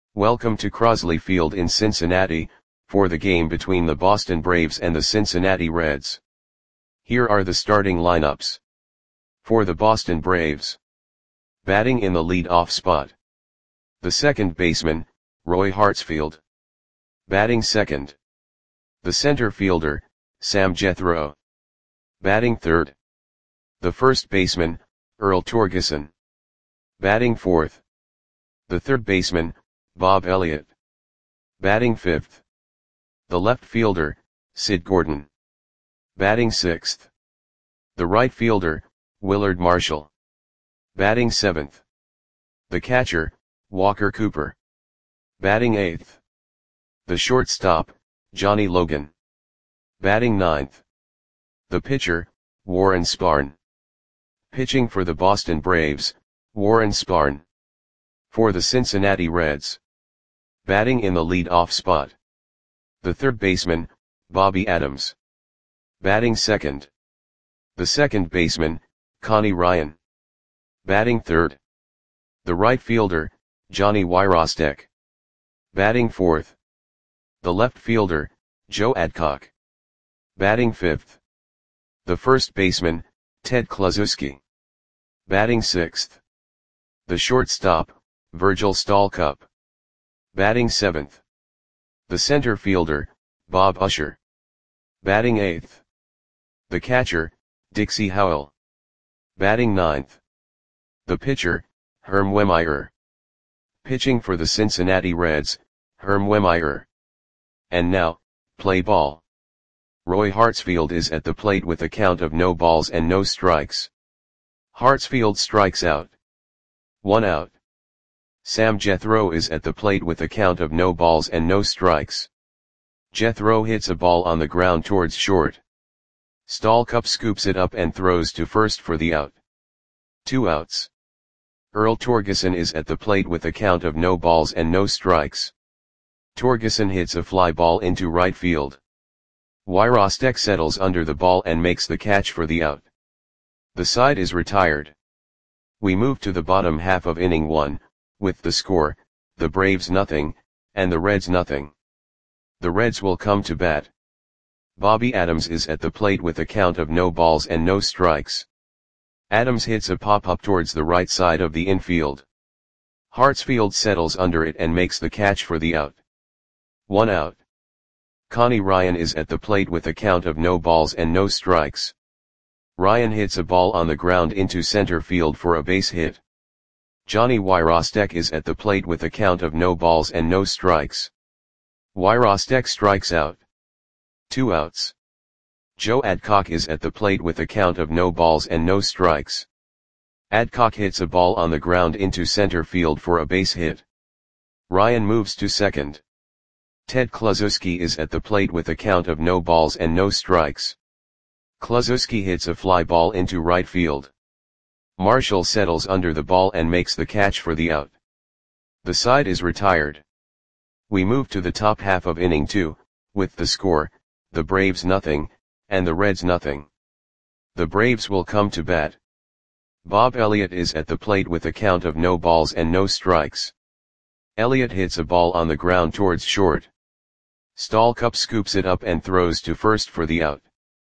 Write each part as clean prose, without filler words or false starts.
Welcome to Crosley Field in Cincinnati, for the game between the Boston Braves and the Cincinnati Reds. Here are the starting lineups. For the Boston Braves. Batting in the lead-off spot. The second baseman, Roy Hartsfield. Batting second. The center fielder, Sam Jethro. Batting third. The first baseman, Earl Torgeson. Batting fourth. The third baseman, Bob Elliott. Batting fifth. The left fielder, Sid Gordon. Batting sixth. The right fielder, Willard Marshall. Batting seventh. The catcher, Walker Cooper. Batting eighth. The shortstop, Johnny Logan. Batting ninth. The pitcher, Warren Spahn. Pitching for the Boston Braves, Warren Spahn. For the Cincinnati Reds. Batting in the lead-off spot. The third baseman, Bobby Adams. Batting second. The second baseman, Connie Ryan. Batting third. The right fielder, Johnny Wyrostek. Batting fourth. The left fielder, Joe Adcock. Batting fifth. The first baseman, Ted Kluszewski. Batting sixth. The shortstop, Virgil Stalcup. Batting seventh. The center fielder, Bob Usher. Batting eighth. The catcher, Dixie Howell. Batting ninth. The pitcher, Herm Wehmeyer. Pitching for the Cincinnati Reds, Herm Wehmeyer. And now, play ball. Roy Hartsfield is at the plate with a count of no balls and no strikes. Hartsfield strikes out. 1 out. Sam Jethro is at the plate with a count of no balls and no strikes. Jethro hits a ball on the ground towards short. Stalcup scoops it up and throws to first for the out. 2 outs. Earl Torgeson is at the plate with a count of no balls and no strikes. Torgeson hits a fly ball into right field. Wyrostek settles under the ball and makes the catch for the out. The side is retired. We move to the bottom half of inning 1, with the score, the Braves nothing, and the Reds nothing. The Reds will come to bat. Bobby Adams is at the plate with a count of no balls and no strikes. Adams hits a pop-up towards the right side of the infield. Hartsfield settles under it and makes the catch for the out. 1 out. Connie Ryan is at the plate with a count of no balls and no strikes. Ryan hits a ball on the ground into center field for a base hit. Johnny Wyrostek is at the plate with a count of no balls and no strikes. Wyrostek strikes out. 2 outs. Joe Adcock is at the plate with a count of no balls and no strikes. Adcock hits a ball on the ground into center field for a base hit. Ryan moves to second. Ted Kluszewski is at the plate with a count of no balls and no strikes. Kluszewski hits a fly ball into right field. Marshall settles under the ball and makes the catch for the out. The side is retired. We move to the top half of inning 2, with the score, the Braves nothing, and the Reds nothing. The Braves will come to bat. Bob Elliott is at the plate with a count of no balls and no strikes. Elliott hits a ball on the ground towards short. Stalcup scoops it up and throws to first for the out.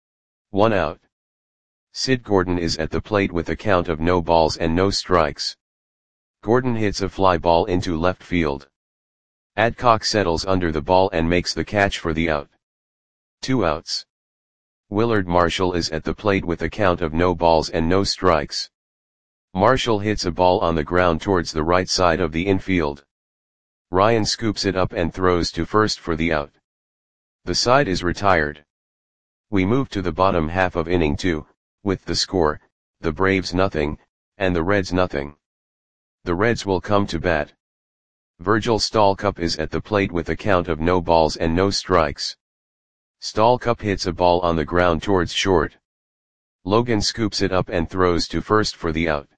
1 out. Sid Gordon is at the plate with a count of no balls and no strikes. Gordon hits a fly ball into left field. Adcock settles under the ball and makes the catch for the out. 2 outs. Willard Marshall is at the plate with a count of no balls and no strikes. Marshall hits a ball on the ground towards the right side of the infield. Ryan scoops it up and throws to first for the out. The side is retired. We move to the bottom half of inning 2, with the score, the Braves nothing, and the Reds nothing. The Reds will come to bat. Virgil Stalcup is at the plate with a count of no balls and no strikes. Stalcup hits a ball on the ground towards short. Logan scoops it up and throws to first for the out.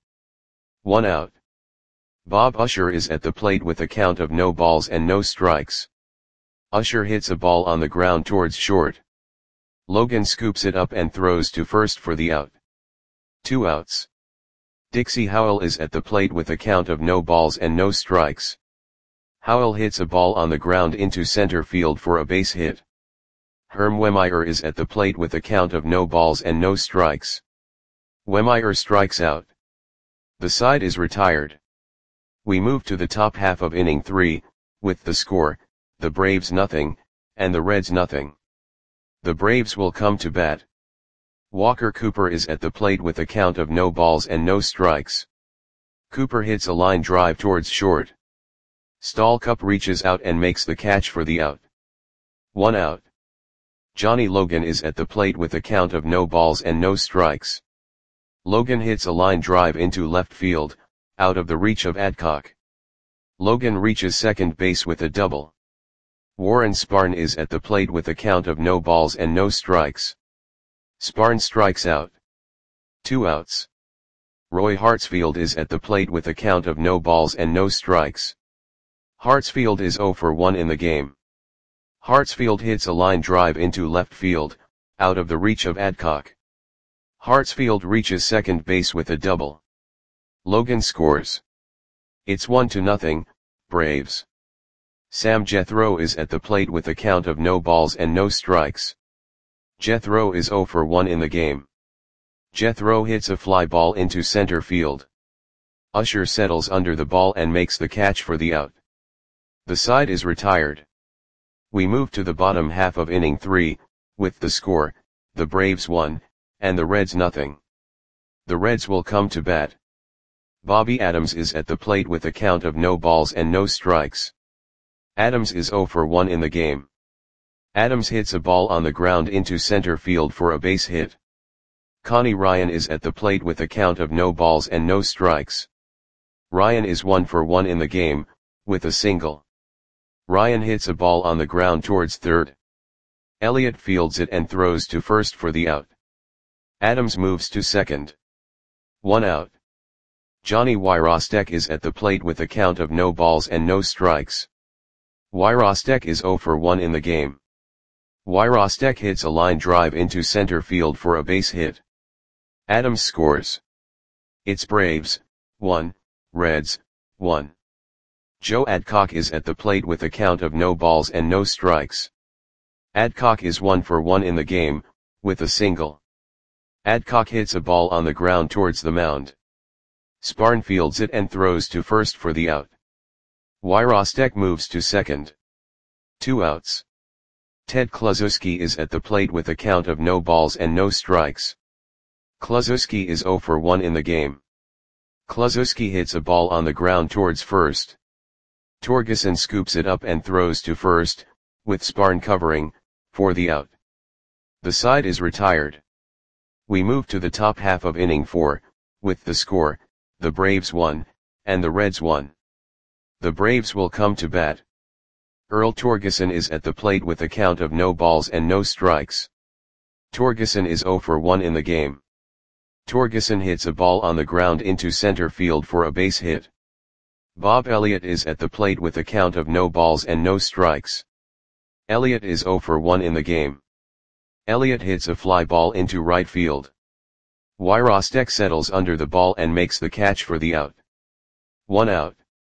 1 out. Bob Usher is at the plate with a count of no balls and no strikes. Usher hits a ball on the ground towards short. Logan scoops it up and throws to first for the out. 2 outs. Dixie Howell is at the plate with a count of no balls and no strikes. Howell hits a ball on the ground into center field for a base hit. Herm Wehmeyer is at the plate with a count of no balls and no strikes. Wehmeyer strikes out. The side is retired. We move to the top half of inning 3, with the score, the Braves nothing, and the Reds nothing. The Braves will come to bat. Walker Cooper is at the plate with a count of no balls and no strikes. Cooper hits a line drive towards short. Stallcup reaches out and makes the catch for the out. 1 out. Johnny Logan is at the plate with a count of no balls and no strikes. Logan hits a line drive into left field, out of the reach of Adcock. Logan reaches second base with a double. Warren Spahn is at the plate with a count of no balls and no strikes. Spahn strikes out. 2 outs. Roy Hartsfield is at the plate with a count of no balls and no strikes. Hartsfield is 0 for 1 in the game. Hartsfield hits a line drive into left field, out of the reach of Adcock. Hartsfield reaches second base with a double. Logan scores. It's 1-0, Braves. Sam Jethro is at the plate with a count of no balls and no strikes. Jethro is 0 for 1 in the game. Jethro hits a fly ball into center field. Usher settles under the ball and makes the catch for the out. The side is retired. We move to the bottom half of inning 3, with the score, the Braves 1, and the Reds nothing. The Reds will come to bat. Bobby Adams is at the plate with a count of no balls and no strikes. Adams is 0 for 1 in the game. Adams hits a ball on the ground into center field for a base hit. Connie Ryan is at the plate with a count of no balls and no strikes. Ryan is 1 for 1 in the game, with a single. Ryan hits a ball on the ground towards third. Elliott fields it and throws to first for the out. Adams moves to second. 1 out. Johnny Wyrostek is at the plate with a count of no balls and no strikes. Wyrostek is 0 for 1 in the game. Wyrostek hits a line drive into center field for a base hit. Adams scores. It's Braves, 1, Reds, 1. Joe Adcock is at the plate with a count of no balls and no strikes. Adcock is 1 for 1 in the game, with a single. Adcock hits a ball on the ground towards the mound. Spahn fields it and throws to first for the out. Wyrostek moves to second. 2 outs. Ted Kluszewski is at the plate with a count of no balls and no strikes. Kluszewski is 0 for 1 in the game. Kluszewski hits a ball on the ground towards first. Torgeson scoops it up and throws to first, with Spahn covering, for the out. The side is retired. We move to the top half of inning 4, with the score, the Braves 1, and the Reds 1. The Braves will come to bat. Earl Torgeson is at the plate with a count of no balls and no strikes. Torgeson is 0 for 1 in the game. Torgeson hits a ball on the ground into center field for a base hit. Bob Elliott is at the plate with a count of no balls and no strikes. Elliott is 0 for 1 in the game. Elliott hits a fly ball into right field. Wyrostek settles under the ball and makes the catch for the out. 1 out.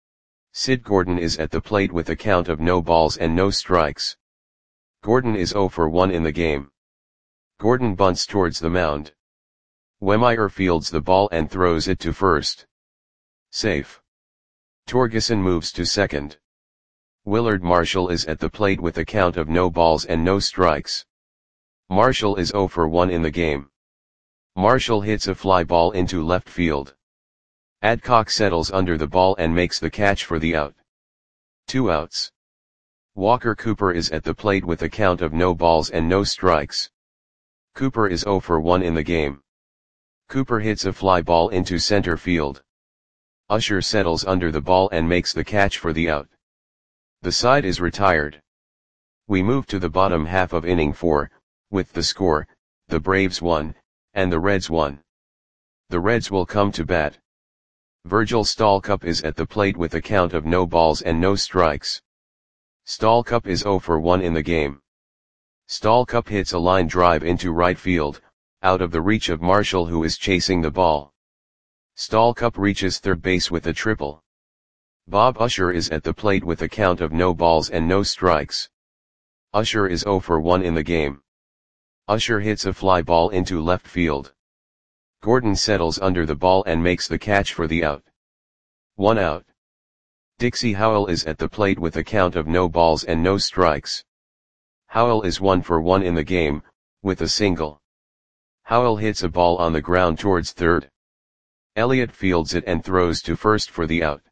Sid Gordon is at the plate with a count of no balls and no strikes. Gordon is 0 for 1 in the game. Gordon bunts towards the mound. Wehmeyer fields the ball and throws it to first. Safe. Torgeson moves to second. Willard Marshall is at the plate with a count of no balls and no strikes. Marshall is 0 for 1 in the game. Marshall hits a fly ball into left field. Adcock settles under the ball and makes the catch for the out. 2 outs. Walker Cooper is at the plate with a count of no balls and no strikes. Cooper is 0 for 1 in the game. Cooper hits a fly ball into center field. Usher settles under the ball and makes the catch for the out. The side is retired. We move to the bottom half of inning 4, with the score, the Braves 1, and the Reds 1. The Reds will come to bat. Virgil Stallcup is at the plate with a count of no balls and no strikes. Stallcup is 0 for 1 in the game. Stallcup hits a line drive into right field, out of the reach of Marshall who is chasing the ball. Stallcup reaches third base with a triple. Bob Usher is at the plate with a count of no balls and no strikes. Usher is 0 for 1 in the game. Usher hits a fly ball into left field. Gordon settles under the ball and makes the catch for the out. 1 out. Dixie Howell is at the plate with a count of no balls and no strikes. Howell is 1 for 1 in the game, with a single. Howell hits a ball on the ground towards third. Elliott fields it and throws to first for the out.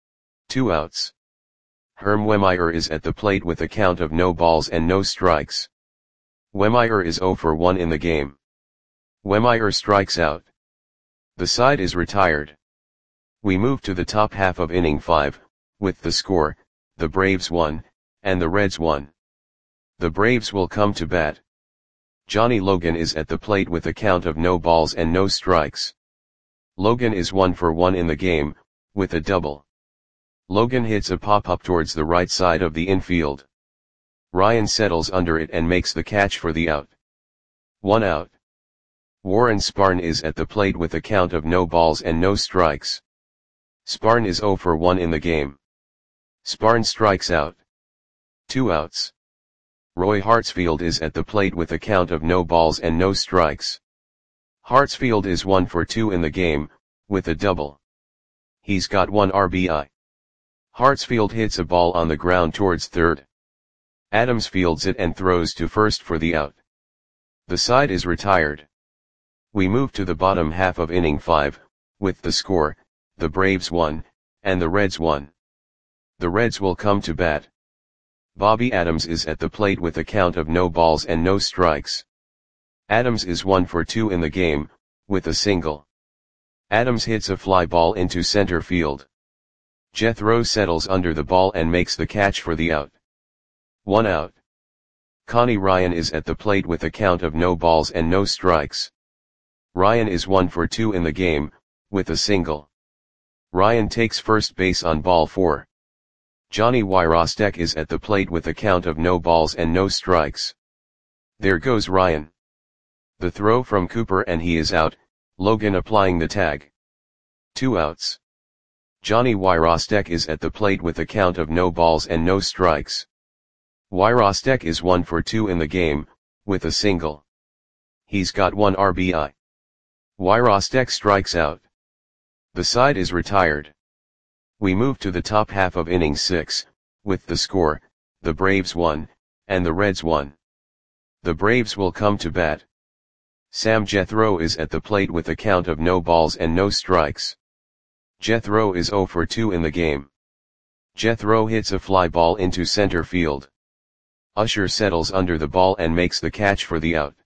2 outs. Herm Wehmeyer is at the plate with a count of no balls and no strikes. Wehmeyer is 0 for 1 in the game. Wehmeyer strikes out. The side is retired. We move to the top half of inning 5, with the score, the Braves 1, and the Reds 1. The Braves will come to bat. Johnny Logan is at the plate with a count of no balls and no strikes. Logan is 1 for 1 in the game, with a double. Logan hits a pop-up towards the right side of the infield. Ryan settles under it and makes the catch for the out. 1 out. Warren Spahn is at the plate with a count of no balls and no strikes. Spahn is 0 for 1 in the game. Spahn strikes out. 2 outs. Roy Hartsfield is at the plate with a count of no balls and no strikes. Hartsfield is 1 for 2 in the game, with a double. He's got 1 RBI. Hartsfield hits a ball on the ground towards third. Adams fields it and throws to first for the out. The side is retired. We move to the bottom half of inning 5, with the score, the Braves 1, and the Reds 1. The Reds will come to bat. Bobby Adams is at the plate with a count of no balls and no strikes. Adams is 1 for 2 in the game, with a single. Adams hits a fly ball into center field. Jethro settles under the ball and makes the catch for the out. 1 out. Connie Ryan is at the plate with a count of no balls and no strikes. Ryan is 1 for 2 in the game, with a single. Ryan takes first base on ball 4. Johnny Wyrostek is at the plate with a count of no balls and no strikes. There goes Ryan. The throw from Cooper and he is out, Logan applying the tag. 2 outs. Johnny Wyrostek is at the plate with a count of no balls and no strikes. Wyrostek is 1 for 2 in the game, with a single. He's got 1 RBI. Wyrostek strikes out. The side is retired. We move to the top half of inning 6, with the score, the Braves 1, and the Reds 1. The Braves will come to bat. Sam Jethro is at the plate with a count of no balls and no strikes. Jethro is 0 for 2 in the game. Jethro hits a fly ball into center field. Usher settles under the ball and makes the catch for the out.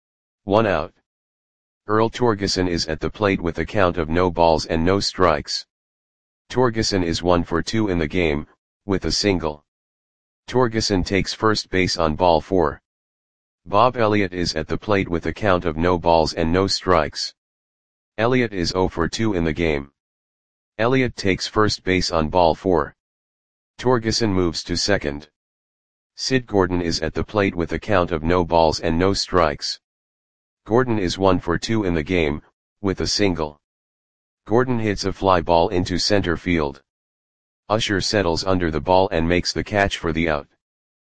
1 out. Earl Torgeson is at the plate with a count of no balls and no strikes. Torgeson is 1 for 2 in the game, with a single. Torgeson takes first base on ball 4. Bob Elliott is at the plate with a count of no balls and no strikes. Elliott is 0 for 2 in the game. Elliott takes first base on ball 4. Torgeson moves to second. Sid Gordon is at the plate with a count of no balls and no strikes. Gordon is 1 for 2 in the game, with a single. Gordon hits a fly ball into center field. Usher settles under the ball and makes the catch for the out.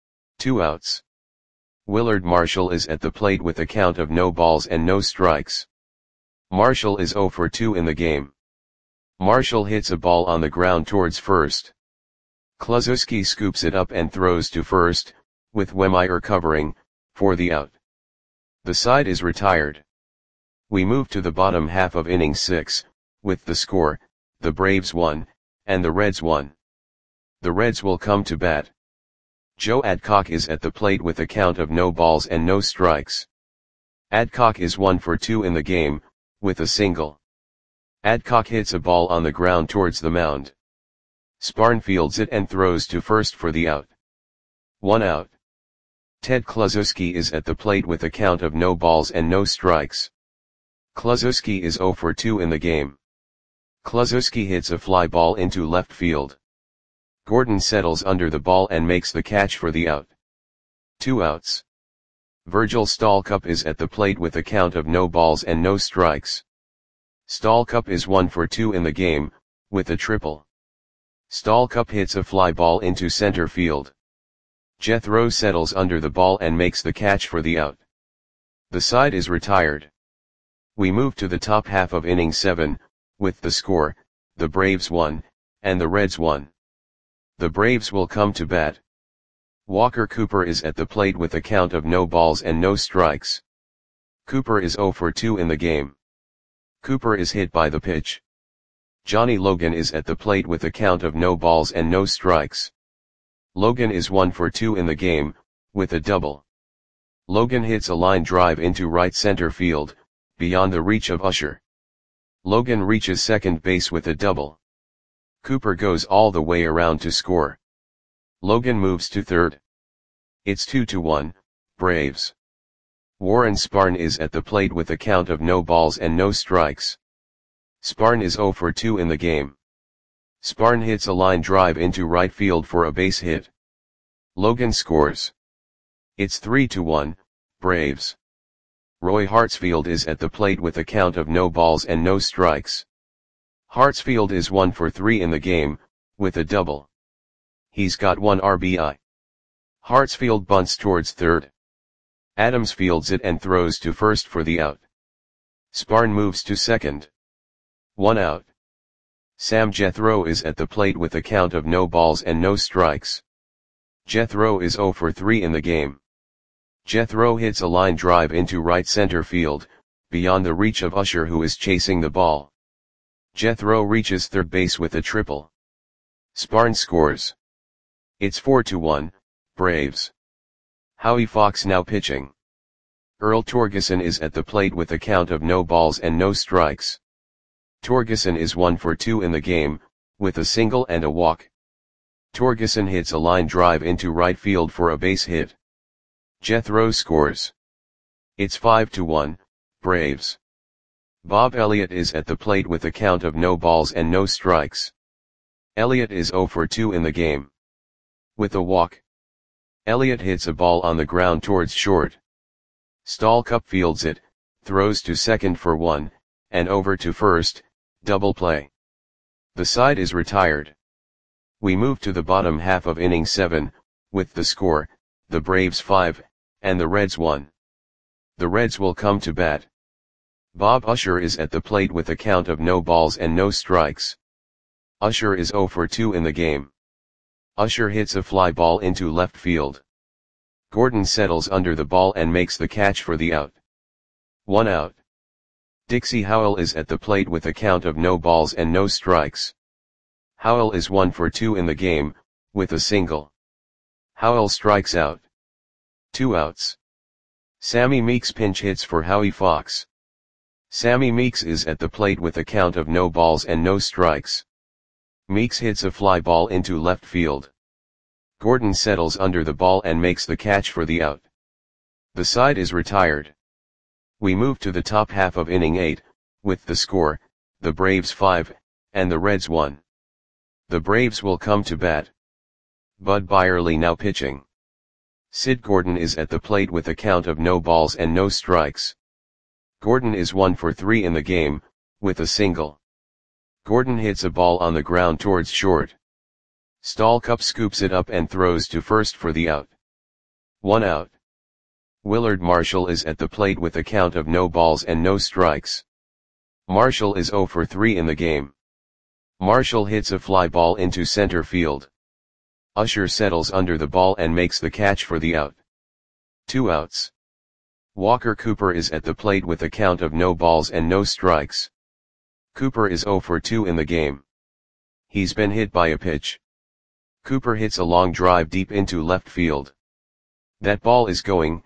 2 outs. Willard Marshall is at the plate with a count of no balls and no strikes. Marshall is 0 for 2 in the game. Marshall hits a ball on the ground towards first. Kluszewski scoops it up and throws to first, with Wehmeyer covering, for the out. The side is retired. We move to the bottom half of inning 6, with the score, the Braves 1, and the Reds 1. The Reds will come to bat. Joe Adcock is at the plate with a count of no balls and no strikes. Adcock is 1 for 2 in the game, with a single. Adcock hits a ball on the ground towards the mound. Spahn fields it and throws to first for the out. 1 out. Ted Kluszewski is at the plate with a count of no balls and no strikes. Kluszewski is 0 for 2 in the game. Kluszewski hits a fly ball into left field. Gordon settles under the ball and makes the catch for the out. 2 outs. Virgil Stalcup is at the plate with a count of no balls and no strikes. Stalcup is 1 for 2 in the game, with a triple. Stallcup hits a fly ball into center field. Jethro settles under the ball and makes the catch for the out. The side is retired. We move to the top half of inning 7, with the score, the Braves 1, and the Reds 1. The Braves will come to bat. Walker Cooper is at the plate with a count of no balls and no strikes. Cooper is 0 for 2 in the game. Cooper is hit by the pitch. Johnny Logan is at the plate with a count of no balls and no strikes. Logan is 1 for 2 in the game, with a double. Logan hits a line drive into right center field, beyond the reach of Usher. Logan reaches second base with a double. Cooper goes all the way around to score. Logan moves to third. It's 2-1, Braves. Warren Spahn is at the plate with a count of no balls and no strikes. Spahn is 0 for 2 in the game. Spahn hits a line drive into right field for a base hit. Logan scores. It's 3-1, Braves. Roy Hartsfield is at the plate with a count of no balls and no strikes. Hartsfield is 1 for 3 in the game, with a double. He's got 1 RBI. Hartsfield bunts towards third. Adams fields it and throws to first for the out. Spahn moves to second. 1 out. Sam Jethro is at the plate with a count of no balls and no strikes. Jethro is 0 for 3 in the game. Jethro hits a line drive into right center field, beyond the reach of Usher who is chasing the ball. Jethro reaches third base with a triple. Spahn scores. It's 4-1, Braves. Howie Fox now pitching. Earl Torgeson is at the plate with a count of no balls and no strikes. Torgeson is 1 for 2 in the game, with a single and a walk. Torgeson hits a line drive into right field for a base hit. Jethro scores. It's 5-1, Braves. Bob Elliott is at the plate with a count of no balls and no strikes. Elliott is 0 for 2 in the game. With a walk. Elliott hits a ball on the ground towards short. Stallcup fields it, throws to second for 1, and over to first, double play. The side is retired. We move to the bottom half of inning 7, with the score, the Braves 5, and the Reds 1. The Reds will come to bat. Bob Usher is at the plate with a count of no balls and no strikes. Usher is 0 for 2 in the game. Usher hits a fly ball into left field. Gordon settles under the ball and makes the catch for the out. 1 out. Dixie Howell is at the plate with a count of no balls and no strikes. Howell is 1 for 2 in the game, with a single. Howell strikes out. 2 outs. Sammy Meeks pinch hits for Howie Fox. Sammy Meeks is at the plate with a count of no balls and no strikes. Meeks hits a fly ball into left field. Gordon settles under the ball and makes the catch for the out. The side is retired. We move to the top half of inning 8, with the score, the Braves 5, and the Reds 1. The Braves will come to bat. Bud Byerly now pitching. Sid Gordon is at the plate with a count of no balls and no strikes. Gordon is 1 for 3 in the game, with a single. Gordon hits a ball on the ground towards short. Stallcup scoops it up and throws to first for the out. 1 out. Willard Marshall is at the plate with a count of no balls and no strikes. Marshall is 0 for 3 in the game. Marshall hits a fly ball into center field. Usher settles under the ball and makes the catch for the out. 2 outs. Walker Cooper is at the plate with a count of no balls and no strikes. Cooper is 0 for 2 in the game. He's been hit by a pitch. Cooper hits a long drive deep into left field. That ball is gone.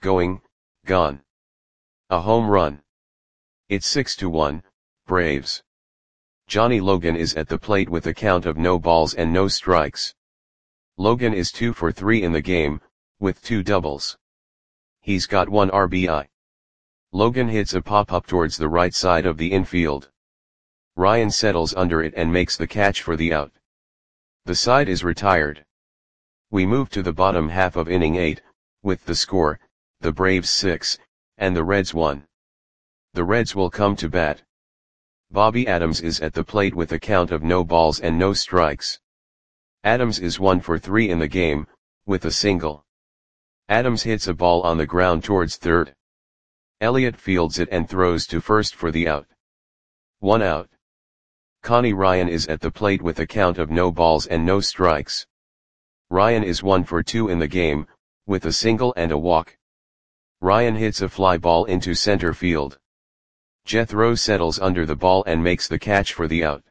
A home run. It's 6-1, Braves. Johnny Logan is at the plate with a count of no balls and no strikes. Logan is 2 for 3 in the game, with 2 doubles. He's got 1 RBI. Logan hits a pop-up towards the right side of the infield. Ryan settles under it and makes the catch for the out. The side is retired. We move to the bottom half of inning 8, with the score, the Braves 6, and the Reds 1. The Reds will come to bat. Bobby Adams is at the plate with a count of no balls and no strikes. Adams is 1 for 3 in the game, with a single. Adams hits a ball on the ground towards third. Elliott fields it and throws to first for the out. 1 out. Connie Ryan is at the plate with a count of no balls and no strikes. Ryan is 1 for 2 in the game, with a single and a walk. Ryan hits a fly ball into center field. Jethro settles under the ball and makes the catch for the out.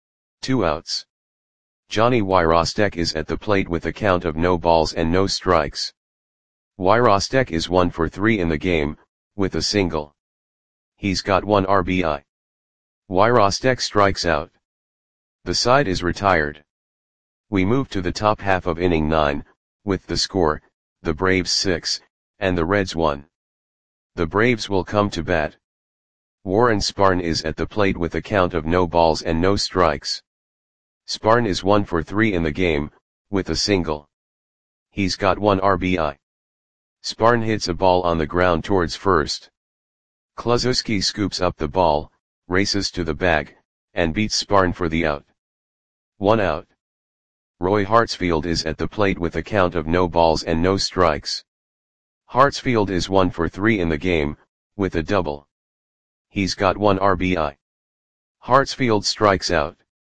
2 outs. Johnny Wyrostek is at the plate with a count of no balls and no strikes. Wyrostek is 1 for 3 in the game, with a single. He's got 1 RBI. Wyrostek strikes out. The side is retired. We move to the top half of inning 9, with the score, the Braves 6, and the Reds 1. The Braves will come to bat. Warren Spahn is at the plate with a count of no balls and no strikes. Spahn is 1 for 3 in the game, with a single. He's got 1 RBI. Spahn hits a ball on the ground towards first. Kluszewski scoops up the ball, races to the bag, and beats Spahn for the out. 1 out. Roy Hartsfield is at the plate with a count of no balls and no strikes. Hartsfield is 1 for 3 in the game, with a double. He's got 1 RBI. Hartsfield strikes out.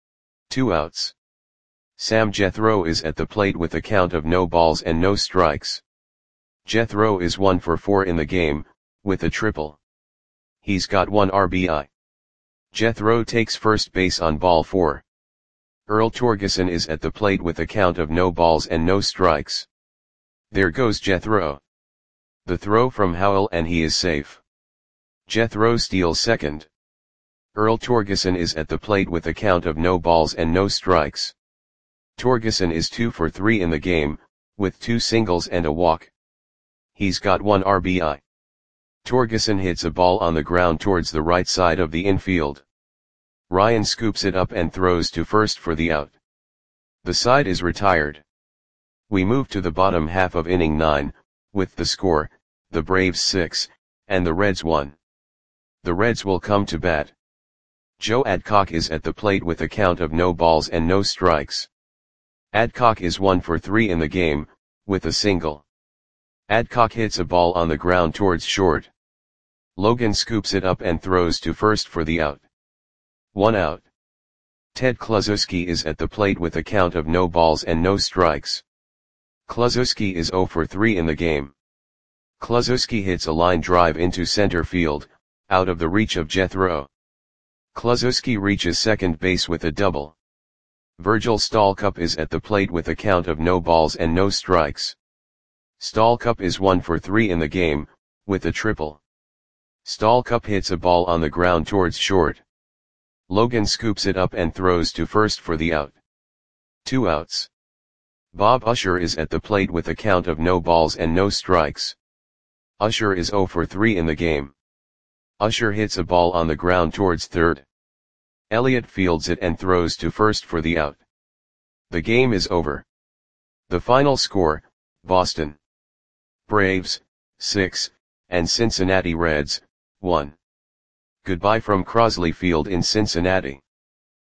2 outs. Sam Jethro is at the plate with a count of no balls and no strikes. Jethro is 1 for 4 in the game, with a triple. He's got 1 RBI. Jethro takes first base on ball 4. Earl Torgeson is at the plate with a count of no balls and no strikes. There goes Jethro. The throw from Howell and he is safe. Jethro steals second. Earl Torgeson is at the plate with a count of no balls and no strikes. Torgeson is 2 for 3 in the game, with 2 singles and a walk. He's got 1 RBI. Torgeson hits a ball on the ground towards the right side of the infield. Ryan scoops it up and throws to first for the out. The side is retired. We move to the bottom half of inning 9, with the score, the Braves 6, and the Reds 1. The Reds will come to bat. Joe Adcock is at the plate with a count of no balls and no strikes. Adcock is 1 for 3 in the game, with a single. Adcock hits a ball on the ground towards short. Logan scoops it up and throws to first for the out. 1 out. Ted Kluszewski is at the plate with a count of no balls and no strikes. Kluszewski is 0 for 3 in the game. Kluszewski hits a line drive into center field, out of the reach of Jethro. Kluszewski reaches second base with a double. Virgil Stalcup is at the plate with a count of no balls and no strikes. Stalcup is 1 for 3 in the game, with a triple. Stalcup hits a ball on the ground towards short. Logan scoops it up and throws to first for the out. 2 outs. Bob Usher is at the plate with a count of no balls and no strikes. Usher is 0 for 3 in the game. Usher hits a ball on the ground towards third. Elliott fields it and throws to first for the out. The game is over. The final score, Boston Braves, 6, and Cincinnati Reds, 1. Goodbye from Crosley Field in Cincinnati.